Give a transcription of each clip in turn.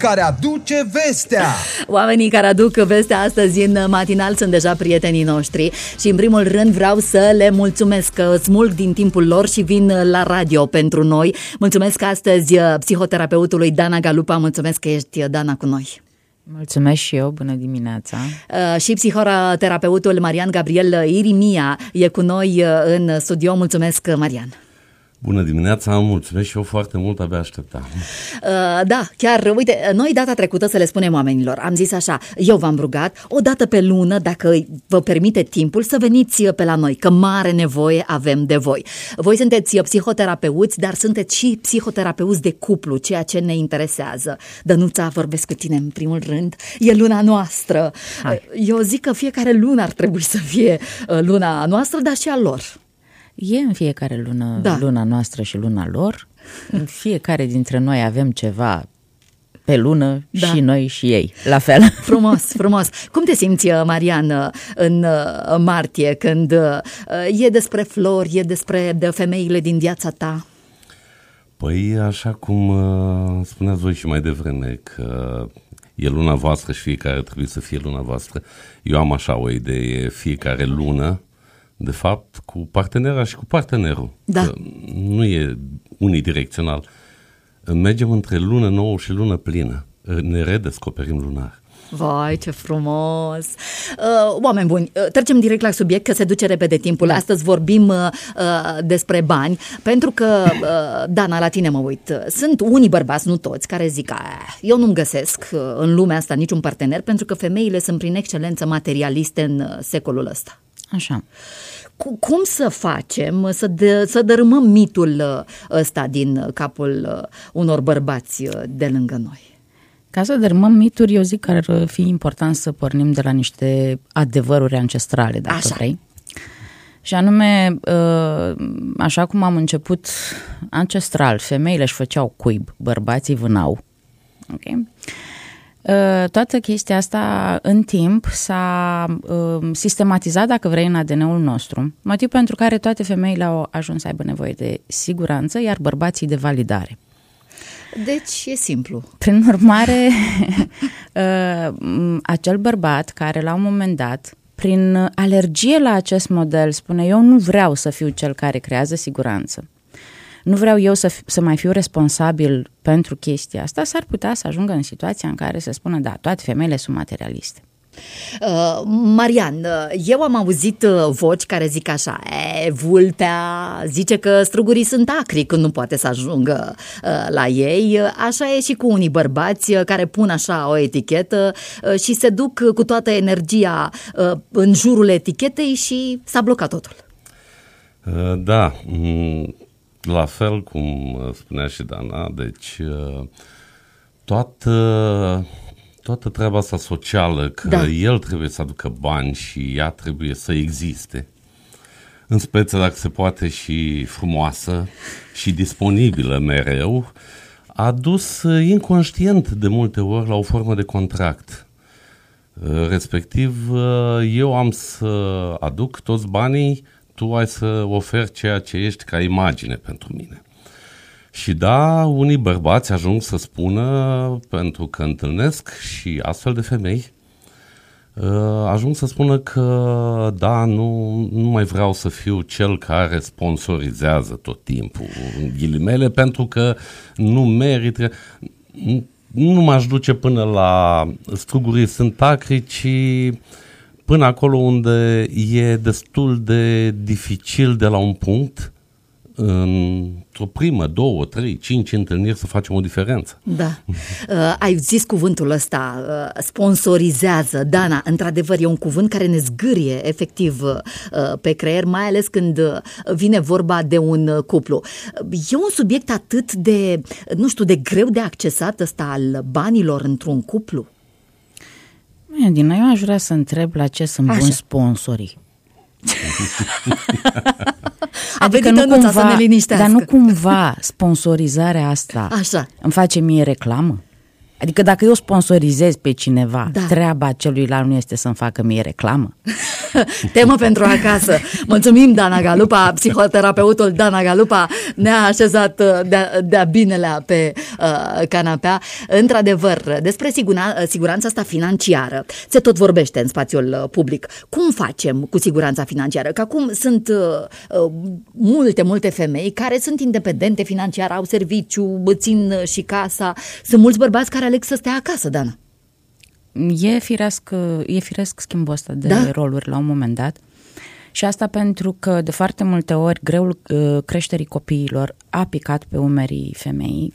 care aduce vestea. Oamenii care aduc vestea astăzi în matinal sunt deja prietenii noștri și în primul rând vreau să le mulțumesc că smulg din timpul lor și vin la radio pentru noi. Mulțumesc astăzi psihoterapeutului Dana Galupa, mulțumesc că ești, Dana, cu noi. Mulțumesc și eu, bună dimineața. Și psihoterapeutul Marian Gabriel Irimia e cu noi în studio. Mulțumesc, Marian. Bună dimineața, mulțumesc și eu foarte mult, abia așteptam. Da, chiar, uite, noi data trecută, să le spunem oamenilor, am zis așa, eu v-am rugat o dată pe lună, dacă vă permite timpul, să veniți pe la noi, că mare nevoie avem de voi. Voi sunteți psihoterapeuți, dar sunteți și psihoterapeuți de cuplu, ceea ce ne interesează. Dănuța, vorbesc cu tine în primul rând, e luna noastră. Hai. Eu zic că fiecare lună ar trebui să fie luna noastră, dar și a lor. E în fiecare lună, luna noastră și luna lor. În fiecare dintre noi avem ceva pe lună, și noi și ei, la fel. Frumos, frumos. Cum te simți, Marian, în martie, când e despre flori, e despre femeile din viața ta? Păi, așa cum spuneați voi și mai devreme, că e luna voastră și fiecare trebuie să fie luna voastră. Eu am așa o idee, fiecare lună, de fapt, cu partenera și cu partenerul. Da. Nu e unidirecțional. Mergem între lună nouă și lună plină. Ne redescoperim lunar. Vai, ce frumos! Oameni buni, trecem direct la subiect, că se duce repede timpul. Astăzi vorbim despre bani, pentru că, Dana, la tine mă uit. Sunt unii bărbați, nu toți, care zic, eu nu-mi găsesc în lumea asta niciun partener, pentru că femeile sunt prin excelență materialiste în secolul ăsta. Așa. Cum să facem să dărâmăm mitul ăsta din capul unor bărbați de lângă noi? Ca să dărâmăm mituri, eu zic că ar fi important să pornim de la niște adevăruri ancestrale, dacă vrei. Și anume, așa cum am început ancestral, femeile își făceau cuib, bărbații vânau. Ok? Toată chestia asta în timp s-a sistematizat, dacă vrei, în ADN-ul nostru, motiv pentru care toate femeile au ajuns să aibă nevoie de siguranță, iar bărbații de validare. Deci e simplu. Prin urmare, acel bărbat care la un moment dat, prin alergie la acest model, spune: eu nu vreau să fiu cel care creează siguranță, nu vreau eu să mai fiu responsabil pentru chestia asta, s-ar putea să ajungă în situația în care se spună, da, toate femeile sunt materialiste. Marian, eu am auzit voci care zic așa: vulpea zice că strugurii sunt acri când nu poate să ajungă la ei. Așa e și cu unii bărbați care pun așa o etichetă și se duc cu toată energia în jurul etichetei și s-a blocat totul. Da, la fel cum spunea și Dana, deci toată treaba asta socială, că el trebuie să aducă bani și ea trebuie să existe, în speță dacă se poate și frumoasă și disponibilă mereu, a dus inconștient de multe ori la o formă de contract. Respectiv, eu am să aduc toți banii, tu ai să oferi ceea ce ești ca imagine pentru mine. Și da, unii bărbați ajung să spună, pentru că întâlnesc și astfel de femei, ajung să spună că da, nu mai vreau să fiu cel care sponsorizează tot timpul, în ghilimele, pentru că nu merită, nu m-aș duce până la strugurii sunt acri, ci până acolo unde e destul de dificil de la un punct, într-o primă, 2, 3, 5 întâlniri să facem o diferență. Da. Ai zis cuvântul ăsta, sponsorizează. Dana, într-adevăr e un cuvânt care ne zgârie efectiv pe creier, mai ales când vine vorba de un cuplu. E un subiect atât de, nu știu, de greu de accesat ăsta al banilor într-un cuplu? Dina, eu aș vrea să întreb la ce sunt buni sponsorii. Adică nu cumva, să ne liniștească. Dar nu cumva sponsorizarea asta îmi face mie reclamă? Adică dacă eu sponsorizez pe cineva, treaba celuilalt nu este să-mi facă mie reclamă? Temă pentru acasă. Mulțumim, Dana Galupa, psihoterapeutul Dana Galupa ne-a așezat de-a binelea pe canapea. Într-adevăr, despre siguranța asta financiară se tot vorbește în spațiul public. Cum facem cu siguranța financiară? Că acum sunt multe femei care sunt independente financiar, au serviciu, țin și casa. Sunt mulți bărbați care aleg să stea acasă, Dana. E firesc schimbul ăsta de roluri la un moment dat. Și asta pentru că de foarte multe ori greul creșterii copiilor a picat pe umerii femeii.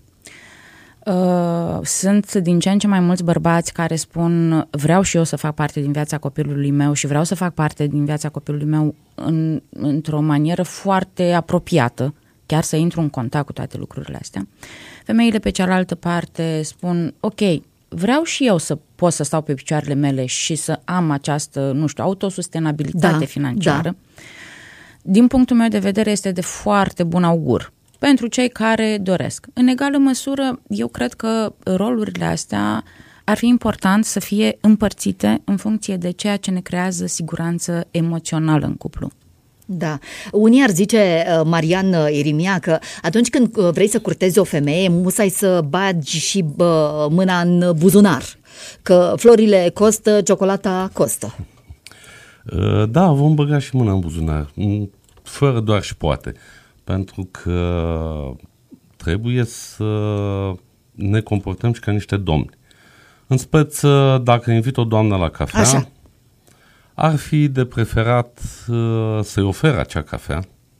Sunt din ce în ce mai mulți bărbați care spun vreau și eu să fac parte din viața copilului meu și vreau să fac parte din viața copilului meu într-o manieră foarte apropiată, chiar să intru în contact cu toate lucrurile astea. Femeile pe cealaltă parte spun ok, vreau și eu să pot să stau pe picioarele mele și să am această, autosustenabilitate financiară. Din punctul meu de vedere este de foarte bun augur pentru cei care doresc. În egală măsură, eu cred că rolurile astea ar fi important să fie împărțite în funcție de ceea ce ne creează siguranță emoțională în cuplu. Da. Unii ar zice, Marian Irimia, că atunci când vrei să curtezi o femeie, musai să bagi și mâna în buzunar, că florile costă, ciocolata costă. Da, vom băga și mâna în buzunar, fără doar și poate, pentru că trebuie să ne comportăm și ca niște domni. În speță, dacă invit o doamnă la cafea, așa, ar fi de preferat să-i oferă acea cafea.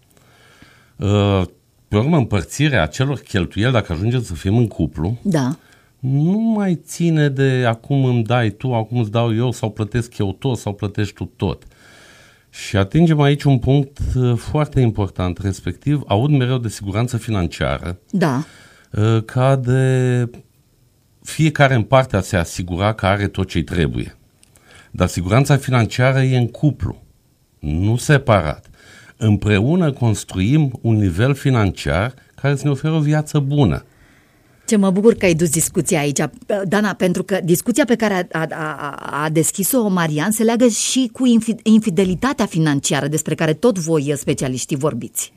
Pe urmă, împărțirea acelor cheltuieli, dacă ajungem să fim în cuplu, nu mai ține de acum îmi dai tu, acum îți dau eu, sau plătesc eu tot, sau plătești tu tot. Și atingem aici un punct foarte important, respectiv, aud mereu de siguranță financiară, ca de fiecare în parte a se asigura că are tot ce-i trebuie. Dar siguranța financiară e în cuplu, nu separat. Împreună construim un nivel financiar care să ne oferă o viață bună. Ce mă bucur că ai dus discuția aici, Dana, pentru că discuția pe care a deschis-o Marian se leagă și cu infidelitatea financiară, despre care tot voi, specialiștii, vorbiți.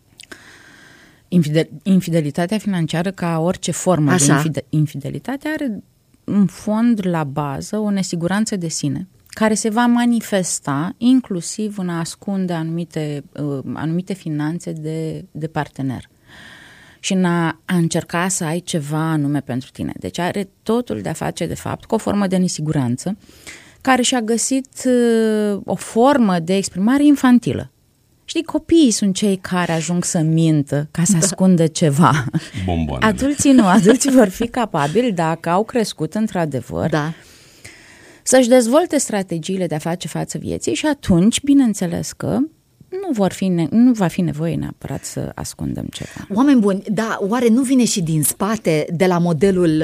Infidelitatea financiară, ca orice formă de infidelitate, are în fond la bază o nesiguranță de sine, care se va manifesta inclusiv în a ascunde anumite finanțe de partener și în a încerca să ai ceva anume pentru tine. Deci are totul de a face, de fapt, cu o formă de nesiguranță care și-a găsit o formă de exprimare infantilă. Știi, copiii sunt cei care ajung să mintă ca să ascundă ceva. Bomboanele. Adulții nu, adulții vor fi capabili, dacă au crescut într-adevăr, să-și dezvolte strategiile de a face față vieții și atunci, bineînțeles că nu va fi nevoie neapărat să ascundem ceva. Oameni buni, oare nu vine și din spate, de la modelul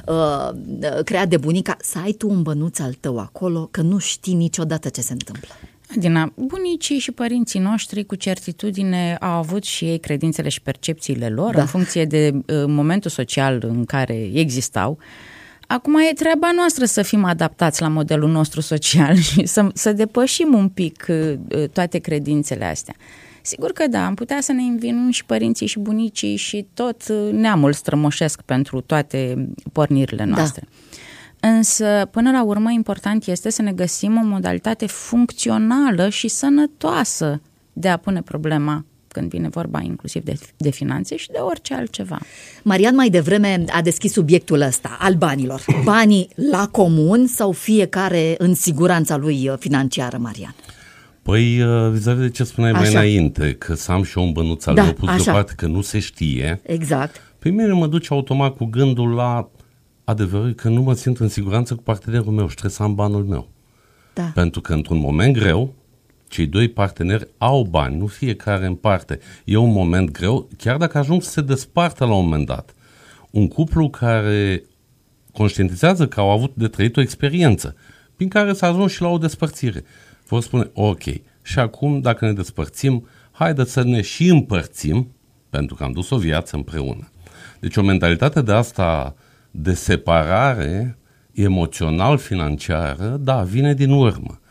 creat de bunica, să ai tu un bănuț al tău acolo, că nu știi niciodată ce se întâmplă? Adina, bunicii și părinții noștri cu certitudine au avut și ei credințele și percepțiile lor în funcție de momentul social în care existau. Acum e treaba noastră să fim adaptați la modelul nostru social și să depășim un pic toate credințele astea. Sigur că am putea să ne învinuim și părinții și bunicii și tot neamul strămoșesc pentru toate pornirile noastre. Însă, până la urmă, important este să ne găsim o modalitate funcțională și sănătoasă de a pune problema când vine vorba inclusiv de finanțe și de orice altceva. Marian mai devreme a deschis subiectul ăsta, al banilor. Banii la comun sau fiecare în siguranța lui financiară, Marian? Păi, vis-a-vis de ce spuneai mai înainte, că să am și eu un bănuț al meu pus deoparte, că nu se știe. Exact. Pe mine mă duce automat cu gândul la adevărul că nu mă simt în siguranță cu partenerul meu și trebuie să am banul meu. Pentru că într-un moment greu, cei doi parteneri au bani, nu fiecare în parte. E un moment greu, chiar dacă ajung să se despartă la un moment dat. Un cuplu care conștientizează că au avut de trăit o experiență, prin care s-a ajuns și la o despărțire. Vor spune, ok, și acum dacă ne despărțim, haideți să ne și împărțim, pentru că am dus o viață împreună. Deci o mentalitate de asta de separare emoțional-financiară, vine din urmă.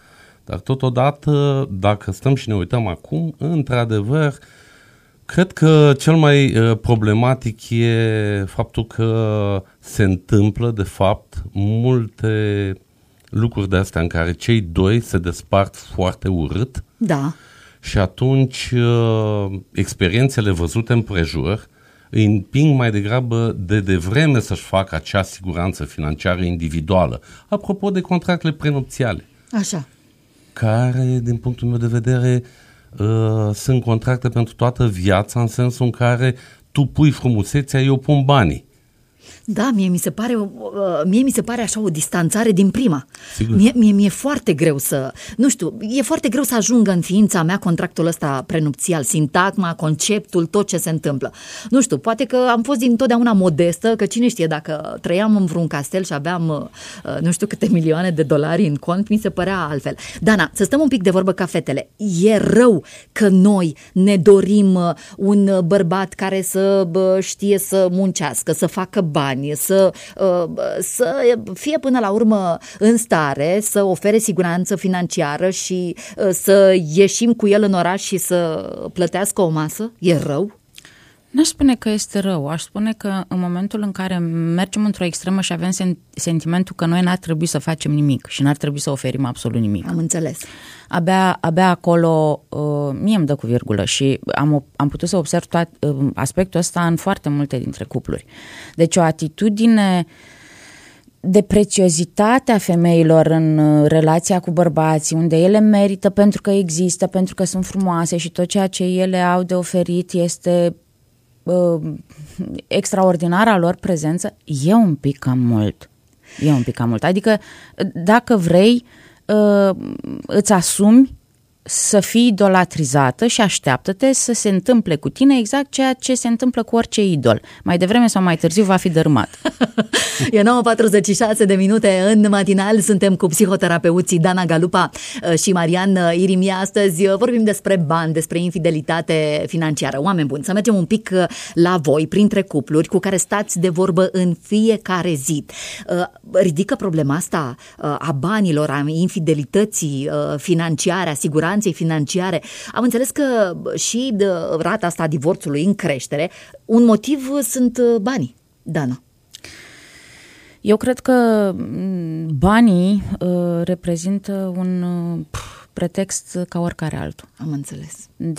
Dar totodată, dacă stăm și ne uităm acum, într-adevăr, cred că cel mai problematic e faptul că se întâmplă, de fapt, multe lucruri de astea în care cei doi se despart foarte urât. Da. Și atunci experiențele văzute în prejur îi împing mai degrabă de devreme să-și facă acea siguranță financiară individuală. Apropo de contractele prenupțiale. Așa. Care, din punctul meu de vedere, sunt contracte pentru toată viața, în sensul în care tu pui frumusețea, eu pun banii. Da, mie mi se pare așa o distanțare din prima. Sigur. Mi-e foarte greu să, nu știu, e foarte greu să ajungă în ființa mea contractul ăsta prenupțial, sintagma, conceptul, tot ce se întâmplă. Nu știu, poate că am fost dintotdeauna modestă, că cine știe, dacă trăiam în vreun castel și aveam nu știu câte milioane de dolari în cont, mi se părea altfel. Dana, să stăm un pic de vorbă ca fetele. E rău că noi ne dorim un bărbat care să știe să muncească, să facă bani, să fie până la urmă în stare să ofere siguranță financiară și să ieșim cu el în oraș și să plătească o masă? E rău? N-aș spune că este rău, aș spune că în momentul în care mergem într-o extremă și avem sentimentul că noi n-ar trebui să facem nimic și n-ar trebui să oferim absolut nimic. Am înțeles. Abia acolo mie îmi dă cu virgulă și am putut să observ aspectul ăsta în foarte multe dintre cupluri. Deci o atitudine de prețiozitate a femeilor în relația cu bărbații, unde ele merită pentru că există, pentru că sunt frumoase și tot ceea ce ele au de oferit este extraordinara lor prezență, e un pic cam mult. Adică dacă vrei, îți asumi să fii idolatrizată și așteaptă-te să se întâmple cu tine exact ceea ce se întâmplă cu orice idol. Mai devreme sau mai târziu va fi dărâmat. E 9:46 de minute în matinal, suntem cu psihoterapeuții Dana Galupa și Marian Irimia. Astăzi vorbim despre bani, despre infidelitate financiară. Oameni buni, să mergem un pic la voi, printre cupluri cu care stați de vorbă în fiecare zi. Ridică problema asta a banilor, a infidelității financiare, a siguranței financiare. Am înțeles că și rata asta a divorțului în creștere, un motiv sunt banii. Dana. Eu cred că banii reprezintă un pretext ca oricare altul. Am înțeles.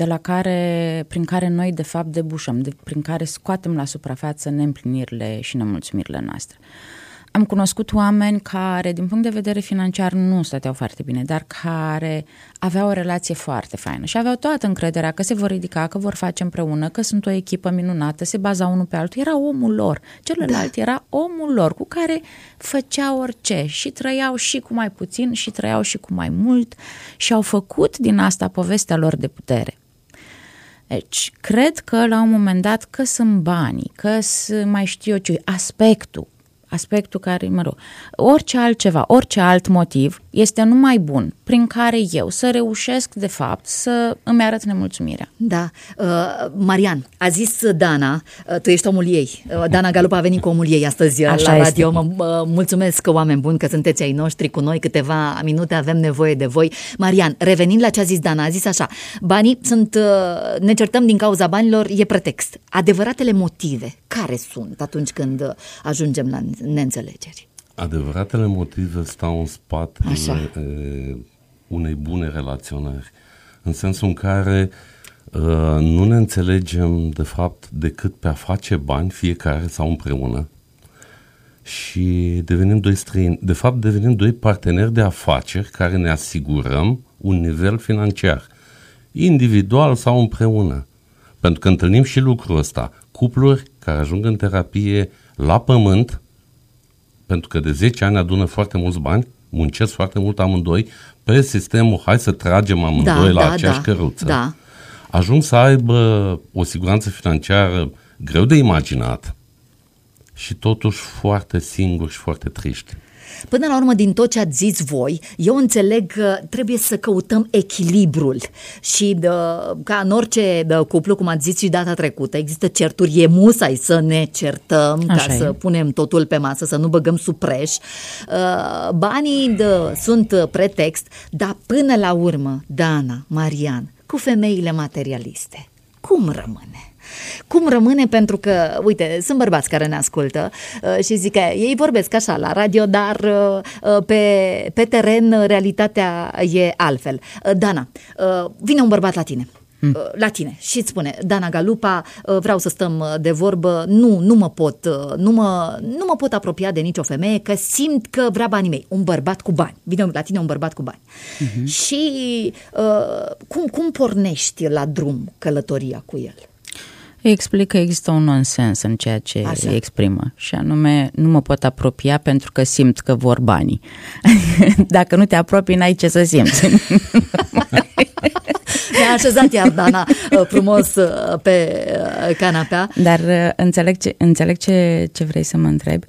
Prin care noi de fapt debușăm, prin care scoatem la suprafață neîmplinirile și nemulțumirile noastre. Am cunoscut oameni care, din punct de vedere financiar, nu stăteau foarte bine, dar care aveau o relație foarte faină și aveau toată încrederea că se vor ridica, că vor face împreună, că sunt o echipă minunată, se bazau unul pe altul. Era omul lor. Celălalt era omul lor cu care făceau orice și trăiau și cu mai puțin și trăiau și cu mai mult și au făcut din asta povestea lor de putere. Deci, cred că la un moment dat că sunt banii, că mai știu eu ce, aspectul care, orice altceva, orice alt motiv este numai bun, prin care eu să reușesc, de fapt, să îmi arăt nemulțumirea. Da. Marian, a zis Dana, tu ești omul ei. Dana Galupa a venit cu omul ei astăzi la radio. Mă mulțumesc, oameni buni, că sunteți ai noștri cu noi câteva minute, avem nevoie de voi. Marian, revenind la ce a zis Dana, a zis așa, banii sunt, ne certăm din cauza banilor, e pretext. Adevăratele motive, care sunt atunci când ajungem la neînțelegeri? Adevăratele motive stau în spatele unei bune relaționări, în sensul în care nu ne înțelegem de fapt decât pe a face bani fiecare sau împreună și devenim doi străini. De fapt devenim doi parteneri de afaceri care ne asigurăm un nivel financiar, individual sau împreună. Pentru că întâlnim și lucrul ăsta, cupluri care ajung în terapie la pământ, pentru că de 10 ani adună foarte mulți bani, muncesc foarte mult amândoi, pe sistemul hai să tragem amândoi la aceeași căruță. Da. Ajung să aibă o siguranță financiară greu de imaginat și totuși foarte singuri și foarte triști. Până la urmă, din tot ce ați zis voi, eu înțeleg că trebuie să căutăm echilibrul și ca în orice cuplu, cum ați zis și data trecută, există certuri, e musai să ne certăm, așa ca e. să punem totul pe masă, să nu băgăm sub preș. Banii sunt pretext, dar până la urmă, Dana, Marian, cu femeile materialiste, cum rămâne? Cum rămâne? Pentru că, uite, sunt bărbați care ne ascultă și zic că ei vorbesc așa la radio, dar pe teren realitatea e altfel. Dana, vine un bărbat la tine și îți spune: Dana Galupa, vreau să stăm de vorbă, nu mă pot apropia de nicio femeie, că simt că vrea banii mei. Un bărbat cu bani. Vine la tine un bărbat cu bani. Și cum pornești la drum călătoria cu el? Explic că există un nonsens în ceea ce exprimă și anume nu mă pot apropia pentru că simt că vor banii. Dacă nu te apropii, n-ai ce să simți. Ne-a așezat iar Dana frumos pe canapea. Dar înțeleg ce vrei să mă întrebi.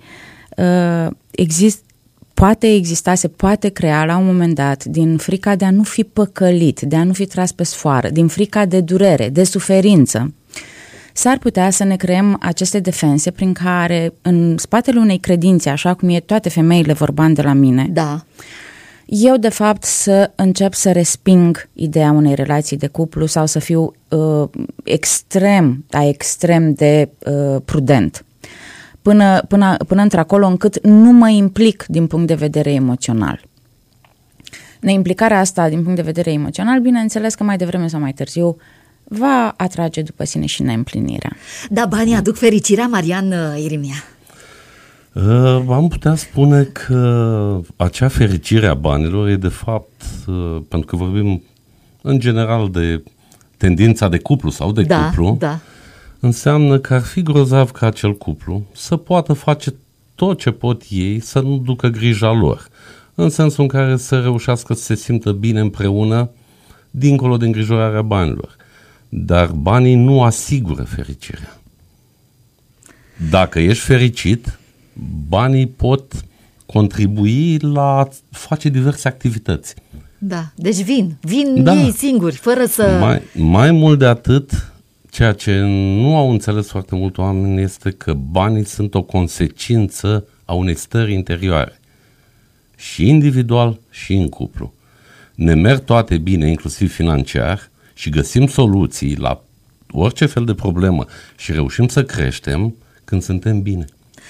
Se poate crea la un moment dat, din frica de a nu fi păcălit, de a nu fi tras pe sfoară, din frica de durere, de suferință, s-ar putea să ne creăm aceste defense prin care, în spatele unei credințe, așa cum e toate femeile vor bani de la mine, da, eu de fapt să încep să resping ideea unei relații de cuplu sau să fiu extrem de prudent. Până într-acolo încât nu mă implic din punct de vedere emoțional. Neimplicarea asta din punct de vedere emoțional, bineînțeles că mai devreme sau mai târziu va atrage după sine și neîmplinirea. Da, banii aduc fericirea, Marian Irimia. Am putea spune că acea fericire a banilor e de fapt, pentru că vorbim în general de tendința de cuplu sau de cuplu, înseamnă că ar fi grozav ca acel cuplu să poată face tot ce pot ei să nu ducă grija lor, în sensul în care să reușească să se simtă bine împreună, dincolo de îngrijorarea banilor. Dar banii nu asigură fericirea. Dacă ești fericit, banii pot contribui la a face diverse activități. Da, deci vin ei singuri, fără să... Mai mult de atât, ceea ce nu au înțeles foarte mult oameni este că banii sunt o consecință a unei stări interioare. Și individual și în cuplu. Ne merg toate bine, inclusiv financiar, și găsim soluții la orice fel de problemă și reușim să creștem când suntem bine.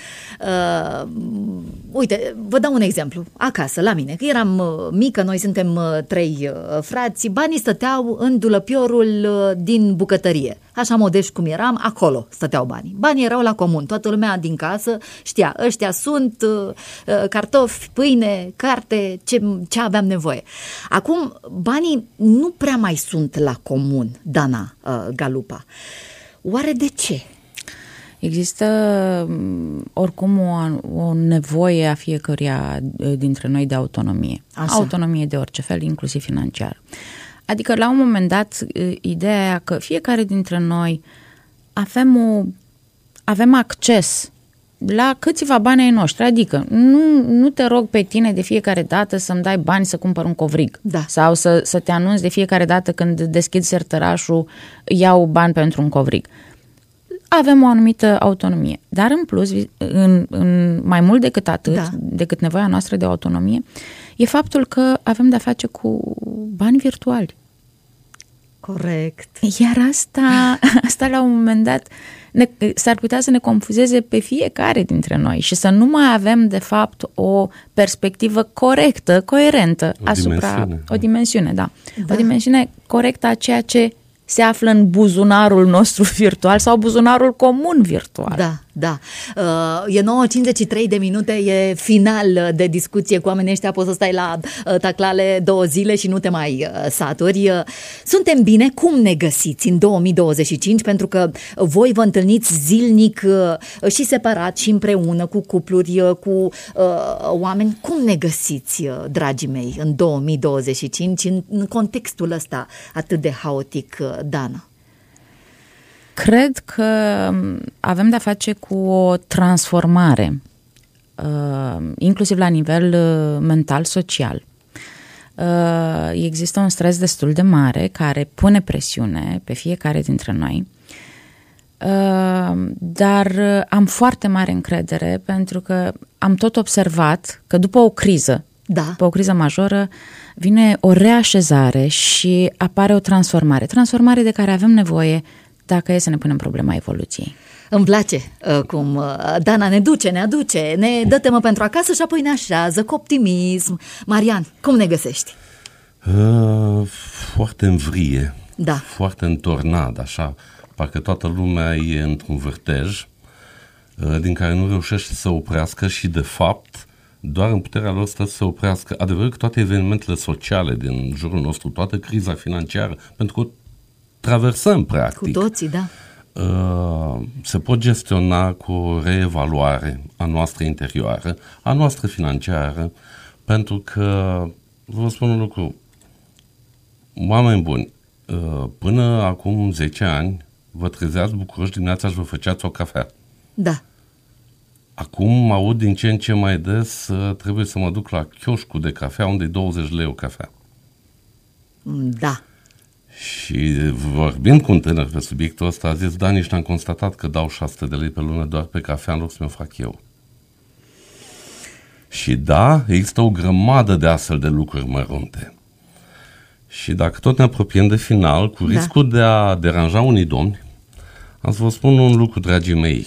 Uite, vă dau un exemplu. Acasă, la mine, că eram mică, noi suntem 3 frați, banii stăteau în dulăpiorul din bucătărie. Așa modești cum eram, acolo stăteau banii. Banii erau la comun, toată lumea din casă știa, ăștia sunt cartofi, pâine, carte, ce aveam nevoie. Acum, banii nu prea mai sunt la comun, Dana Galupa. Oare de ce? Există oricum o nevoie a fiecăruia dintre noi de autonomie. Așa. Autonomie de orice fel, inclusiv financiar. Adică la un moment dat ideea aia că fiecare dintre noi avem acces la câțiva bani ai noștri. Adică nu te rog pe tine de fiecare dată să-mi dai bani să cumpăr un covrig. Da. Sau să te anunți de fiecare dată când deschid sertărașul, iau bani pentru un covrig. Avem o anumită autonomie. Dar în plus, în mai mult decât atât, decât nevoia noastră de autonomie, e faptul că avem de-a face cu bani virtuali. Corect. Iar asta la un moment dat s-ar putea să ne confuzeze pe fiecare dintre noi și să nu mai avem de fapt o perspectivă corectă, coerentă asupra o dimensiune, o dimensiune corectă a ceea ce se află în buzunarul nostru virtual sau buzunarul comun virtual. Da. E 9:53 de minute, e final de discuție cu oamenii ăștia, poți să stai la taclale 2 zile și nu te mai saturi. Suntem bine? Cum ne găsiți în 2025? Pentru că voi vă întâlniți zilnic și separat și împreună cu cupluri, cu oameni. Cum ne găsiți, dragii mei, în 2025 în contextul ăsta atât de haotic, Dana? Cred că avem de-a face cu o transformare inclusiv la nivel mental, social. Există un stres destul de mare care pune presiune pe fiecare dintre noi, dar am foarte mare încredere pentru că am tot observat că după o criză, după o criză majoră, vine o reașezare și apare o transformare de care avem nevoie dacă e să ne punem problema evoluției. Îmi place cum Dana ne aduce, ne dă temă pentru acasă și apoi ne așează cu optimism. Marian, cum ne găsești? Foarte învrie, da. Foarte întornat, așa, parcă toată lumea e într-un vârtej din care nu reușește să oprească și, de fapt, doar în puterea lor stă să oprească. Adevărul că toate evenimentele sociale din jurul nostru, toată criza financiară, pentru că o traversăm, practic. Cu toții, da. Se pot gestiona cu o reevaluare a noastră interioară, a noastră financiară, pentru că, vă spun un lucru, oameni buni, până acum 10 ani, vă trezeați bucuroși dimineața și vă făceați o cafea. Da. Acum aud din ce în ce mai des, trebuie să mă duc la chioșcul de cafea unde e 20 lei o cafea. Da. Și vorbind cu un tânăr pe subiectul ăsta, a zis, da, nici n-am constatat că dau 600 de lei pe lună doar pe cafea în loc să mi-o fac eu. Și da, există o grămadă de astfel de lucruri mărunte. Și dacă tot ne apropiem de final, cu riscul de a deranja unii domni, am să vă spun un lucru, dragii mei.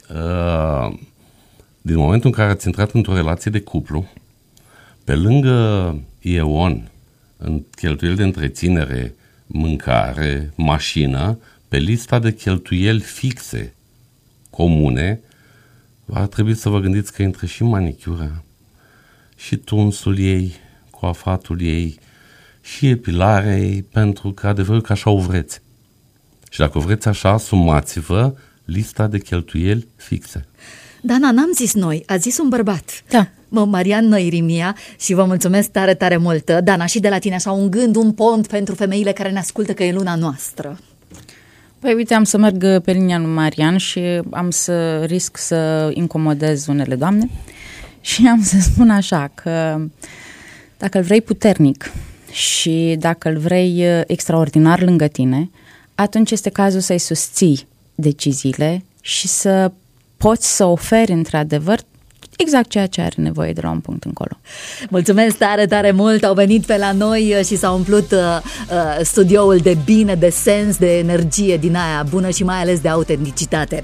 Din momentul în care ați intrat într-o relație de cuplu, pe lângă ion, în cheltuieli de întreținere, mâncare, mașină, pe lista de cheltuieli fixe, comune, va trebui să vă gândiți că intră și manicura, și tunsul ei, coafatul ei, și epilarea ei, pentru că adevărul că așa o vreți. Și dacă o vreți așa, asumați-vă lista de cheltuieli fixe. Dana, n-am zis noi, a zis un bărbat. Da. Marian Năirimia, și vă mulțumesc tare, tare mult. Dana, și de la tine așa un gând, un pont pentru femeile care ne ascultă, că e luna noastră. Păi uite, am să merg pe linia lui Marian și am să risc să incomodez unele doamne și am să spun așa că dacă îl vrei puternic și dacă îl vrei extraordinar lângă tine, atunci este cazul să-i susții deciziile și să poți să oferi într-adevăr exact ceea ce are nevoie de la un punct încolo. Mulțumesc tare, tare mult, au venit pe la noi și s-au umplut studioul de bine, de sens, de energie din aia bună și mai ales de autenticitate.